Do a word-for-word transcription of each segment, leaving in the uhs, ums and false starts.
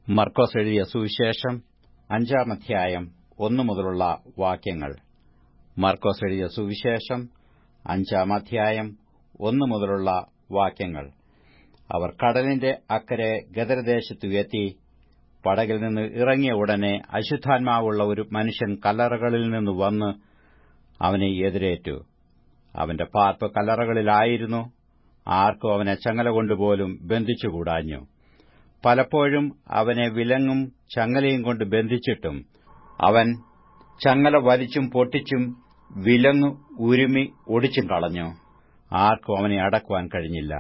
മർക്കോസ് എഴുതിയ സുവിശേഷം അഞ്ചാം അധ്യായം ഒന്നു മുതലുള്ള വാക്യങ്ങൾ. മർക്കോസ് എഴുതിയ സുവിശേഷം അഞ്ചാം അധ്യായം ഒന്നു മുതലുള്ള വാക്യങ്ങൾ. അവർ കടലിന്റെ അക്കരെ ഗദരദേശത്തു എത്തി. പടകിൽ നിന്ന് ഇറങ്ങിയ ഉടനെ അശുദ്ധാത്മാവുള്ള ഒരു മനുഷ്യൻ കല്ലറകളിൽ നിന്ന് വന്ന് അവനെ എതിരേറ്റു. അവന്റെ പാർപ്പ് കല്ലറകളിലായിരുന്നു. ആർക്കും അവനെ ചങ്ങല കൊണ്ടുപോലും ബന്ധിച്ചുകൂടാഞ്ഞു. പലപ്പോഴും അവനെ വിലങ്ങും ചങ്ങലയും കൊണ്ട് ബന്ധിച്ചിട്ടും അവൻ ചങ്ങല വലിച്ചും പൊട്ടിച്ചും വിലങ്ങ് ഉരുമി ഒടിച്ചും കളഞ്ഞു. ആർക്കും അവനെ അടക്കുവാൻ കഴിഞ്ഞില്ല.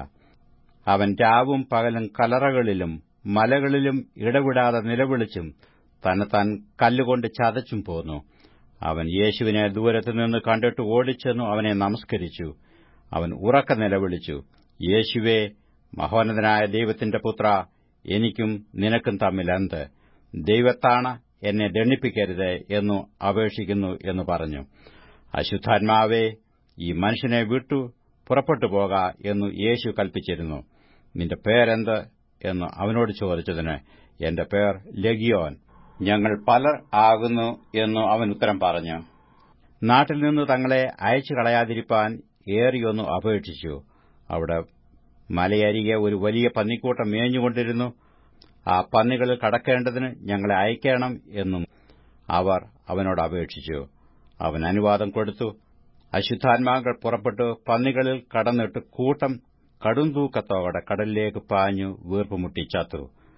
അവൻ രാവും പകലും കല്ലറകളിലും മലകളിലും ഇടവിടാതെ നിലവിളിച്ചും തന്നെത്താൻ കല്ലുകൊണ്ട് ചതച്ചും പോന്നു. അവൻ യേശുവിനെ ദൂരത്തുനിന്ന് കണ്ടിട്ട് ഓടിച്ചെന്നു അവനെ നമസ്കരിച്ചു. അവൻ ഉറക്കെ നിലവിളിച്ചു, യേശുവേ, മഹോന്നതനായ ദൈവത്തിന്റെ പുത്ര, എനിക്കും നിനക്കും തമ്മിൽ എന്ത്? ദൈവത്താണ്, എന്നെ ദണ്ഡിപ്പിക്കരുത് എന്നു അപേക്ഷിക്കുന്നു എന്ന് പറഞ്ഞു. അശുദ്ധാത്മാവേ, ഈ മനുഷ്യനെ വിട്ടു പുറപ്പെട്ടു പോക എന്നു യേശു കൽപ്പിച്ചിരുന്നു. നിന്റെ പേരെന്ത് എന്ന് അവനോട് ചോദിച്ചതിന്, എന്റെ പേർ ലെഗിയോൻ, ഞങ്ങൾ പലർ ആകുന്നു എന്നു അവൻ ഉത്തരം പറഞ്ഞു. നാട്ടിൽ നിന്ന് തങ്ങളെ അയച്ചു കളയാതിരിപ്പാൻ ഏറിയൊന്നു അപേക്ഷിച്ചു. അവിടെ മലയരികെ ഒരു വലിയ പന്നിക്കൂട്ടം മേഞ്ഞുകൊണ്ടിരുന്നു. ആ പന്നികളിൽ കടക്കേണ്ടതിന് ഞങ്ങളെ അയക്കണം എന്നും അവർ അവനോട് അപേക്ഷിച്ചു. അവൻ അനുവാദം കൊടുത്തു. അശുദ്ധാത്മാക്കൾ പുറപ്പെട്ടു പന്നികളിൽ കടന്നിട്ട് കൂട്ടം കടുംതൂക്കത്തോടെ കടലിലേക്ക് പാഞ്ഞു വീർപ്പുമുട്ടി ചത്തു.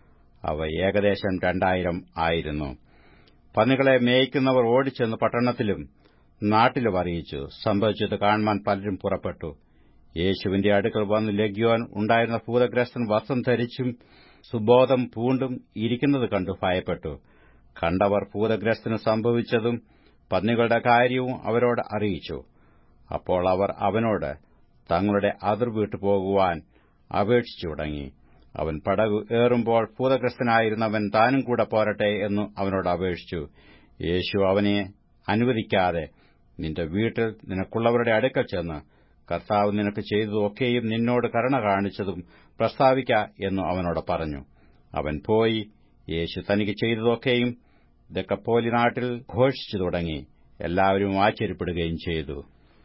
അവ ഏകദേശം രണ്ടായിരം ആയിരുന്നു. പന്നികളെ മേയ്ക്കുന്നവർ ഓടിച്ചെന്ന് പട്ടണത്തിലും നാട്ടിലും അറിയിച്ചു. സംഭവിച്ചത് കാണുവാൻ പലരും പുറപ്പെട്ടു. യേശുവിന്റെ അടുക്കൽ വന്ന് ലെഗ്യോൻ ഉണ്ടായിരുന്ന ഭൂതഗ്രസ്തൻ വസ്ത്രം ധരിച്ചും സുബോധം പൂണ്ടും ഇരിക്കുന്നത് കണ്ടു ഭയപ്പെട്ടു. കണ്ടവർ ഭൂതഗ്രസ്തന് സംഭവിച്ചതും പന്നികളുടെ കാര്യവും അവരോട് അറിയിച്ചു. അപ്പോൾ അവർ അവനോട് തങ്ങളുടെ അതിർ വിട്ടു പോകുവാൻ അപേക്ഷിച്ചു തുടങ്ങി. അവൻ പടകു ഏറുമ്പോൾ ഭൂതഗ്രസ്തനായിരുന്നവൻ താനും കൂടെ പോരട്ടെ എന്നു അവനോട് അപേക്ഷിച്ചു. യേശു അവനെ അനുവദിക്കാതെ, നിന്റെ വീട്ടിൽ നിനക്കുള്ളവരുടെ അടുക്കൽ ചെന്ന് കർത്താവ് നിനക്ക് ചെയ്തതൊക്കെയും നിന്നോട് കരുണ കാണിച്ചതും പ്രസ്താവിക്ക എന്നു അവനോട് പറഞ്ഞു. അവൻ പോയി യേശു തനിക്ക് ചെയ്തതൊക്കെയും ദെക്കപ്പോലി നാട്ടിൽ ഘോഷിച്ചു തുടങ്ങി. എല്ലാവരും ആശ്ചര്യപ്പെടുകയും ചെയ്തു.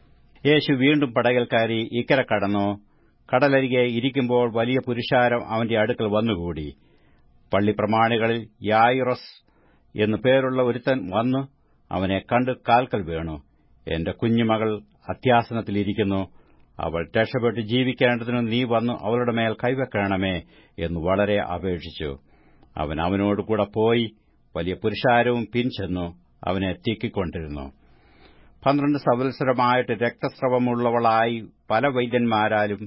യേശു വീണ്ടും പടകിൽ കയറി ഇക്കരെ കടന്നു. കടലരികെ ഇരിക്കുമ്പോൾ വലിയ പുരുഷാരം അവന്റെ അടുക്കൽ വന്നുകൂടി. പള്ളിപ്രമാണികളിൽ യായിറസ് എന്നു പേരുള്ള ഒരുത്തൻ വന്നു അവനെ കണ്ട് കാൽക്കൽ വീണു. എന്റെ കുഞ്ഞുമകൾ അത്യാസനത്തിലിരിക്കുന്നു. അവൾ രക്ഷപ്പെട്ട് ജീവിക്കേണ്ടതിന് നീ വന്നു അവളുടെ മേൽ കൈവെക്കണമേ എന്ന് വളരെ അപേക്ഷിച്ചു. അവൻ അവനോടുകൂടെ പോയി. വലിയ പുരുഷാരവും പിൻചെന്നു അവനെ തിക്കിക്കൊണ്ടിരുന്നു. പന്ത്രണ്ട് സംവത്സരമായിട്ട് രക്തസ്രവമുള്ളവളായി പല വൈദ്യന്മാരാലും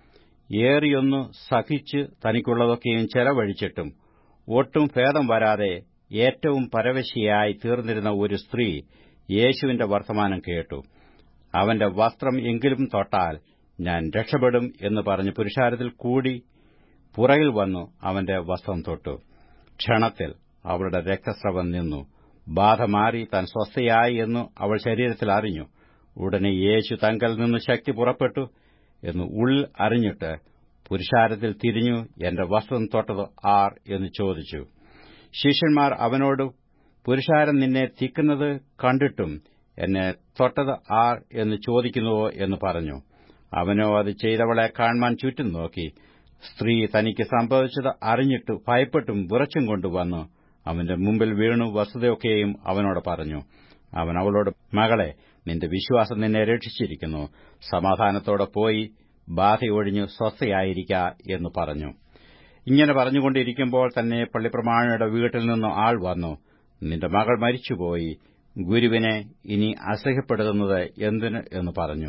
ഏറിയൊന്നു സഹിച്ച് തനിക്കുള്ളതൊക്കെയും ചെലവഴിച്ചിട്ടും ഒട്ടും ഭേദം വരാതെ ഏറ്റവും പരവശിയായി തീർന്നിരുന്ന ഒരു സ്ത്രീ യേശുവിന്റെ വർത്തമാനം കേട്ടു. അവന്റെ വസ്ത്രം എങ്കിലും തൊട്ടാൽ ഞാൻ രക്ഷപ്പെടും എന്ന് പറഞ്ഞ് പുരുഷാരത്തിൽ കൂടി പുറകിൽ വന്നു അവന്റെ വസ്ത്രം തൊട്ടു. ക്ഷണത്തിൽ അവളുടെ രക്തസ്രവം നിന്നു. ബാധ മാറി താൻ സ്വസ്ഥയായി എന്നു അവൾ ശരീരത്തിൽ അറിഞ്ഞു. ഉടനെ യേശു തങ്കൽ നിന്ന് ശക്തി പുറപ്പെട്ടു എന്ന് ഉള്ളിൽ അറിഞ്ഞിട്ട് പുരുഷാരത്തിൽ തിരിഞ്ഞു, എന്റെ വസ്ത്രം തൊട്ടത് ആർ എന്ന് ചോദിച്ചു. ശിഷ്യന്മാർ അവനോട്, പുരുഷാരം നിന്നെ തിക്കുന്നത് കണ്ടിട്ടും എന്നെ തൊട്ടത് ആർ എന്ന് ചോദിക്കുന്നുവോ എന്ന് പറഞ്ഞു. അവനോ അത് ചെയ്തവളെ കാണുവാൻ ചുറ്റും നോക്കി. സ്ത്രീ തനിക്ക് സംഭവിച്ചത് അറിഞ്ഞിട്ട് ഭയപ്പെട്ടും വിറച്ചും കൊണ്ടുവന്നു അവന്റെ മുമ്പിൽ വീണു വസ്തുതയൊക്കെയും അവനോട് പറഞ്ഞു. അവൻ അവളോട്, മകളെ, നിന്റെ വിശ്വാസം നിന്നെ രക്ഷിച്ചിരിക്കുന്നു. സമാധാനത്തോടെ പോയി ബാധയൊഴിഞ്ഞു സ്വസ്ഥയായിരിക്ക എന്ന് പറഞ്ഞു. ഇങ്ങനെ പറഞ്ഞുകൊണ്ടിരിക്കുമ്പോൾ തന്നെ പള്ളിപ്രമാണിയുടെ വീട്ടിൽ നിന്ന് ആൾ വന്നു, നിന്റെ മകൾ മരിച്ചുപോയി. ഗുരുവിനെ ഇനി അസഹ്യപ്പെടുത്തുന്നത് എന്തിന് എന്ന് പറഞ്ഞു.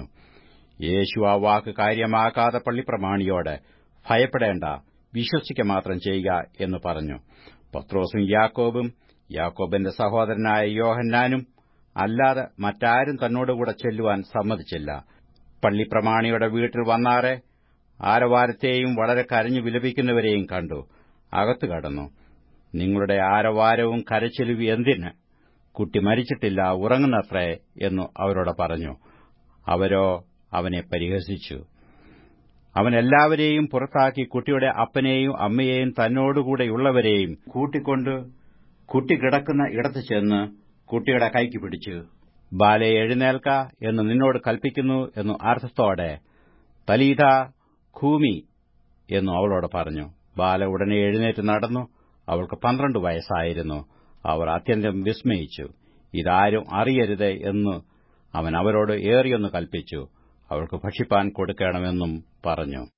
യേശു ആ വാക്ക് കാര്യമാക്കാതെ പള്ളിപ്രമാണിയോട്, ഭയപ്പെടേണ്ട, വിശ്വസിക്ക മാത്രം ചെയ്യുക എന്ന് പറഞ്ഞു. പത്രോസും യാക്കോബും യാക്കോബിന്റെ സഹോദരനായ യോഹന്നാനും അല്ലാതെ മറ്റാരും തന്നോടുകൂടെ ചെല്ലുവാൻ സമ്മതിച്ചില്ല. പള്ളിപ്രമാണിയുടെ വീട്ടിൽ വന്നാറെ ആരവാരത്തെയും വളരെ കരഞ്ഞു വിലപിക്കുന്നവരെയും കണ്ടു. അകത്തു കടന്നു. നിങ്ങളുടെ ആരവാരവും കരച്ചിലും എന്തിന്? കുട്ടി മരിച്ചിട്ടില്ല, ഉറങ്ങുന്നത്രേ എന്നു അവരോട് പറഞ്ഞു. അവരോ അവനെ പരിഹസിച്ചു. അവൻ എല്ലാവരെയും പുറത്താക്കി കുട്ടിയുടെ അപ്പനെയും അമ്മയെയും തന്നോടുകൂടെയുള്ളവരെയും കൂട്ടിക്കൊണ്ട് കുട്ടി കിടക്കുന്ന ഇടത്ത് ചെന്ന് കുട്ടിയുടെ കൈക്ക് പിടിച്ചു. ബാലെ എഴുന്നേൽക്ക എന്ന് നിന്നോട് കൽപ്പിക്കുന്നു എന്നു അർത്ഥത്തോടെ തലീഥ ഖൂമി എന്നു അവളോട് പറഞ്ഞു. ബാല ഉടനെ എഴുന്നേറ്റ് നടന്നു. അവൾക്ക് പന്ത്രണ്ട് വയസ്സായിരുന്നു. അവർ അത്യന്തം വിസ്മയിച്ചു. ഇതാരും അറിയരുത് എന്ന് അവൻ അവരോട് ഏറിയൊന്ന് കൽപ്പിച്ചു. അവൾക്ക് ഭക്ഷിപ്പാൻ കൊടുക്കണമെന്നും പറഞ്ഞു.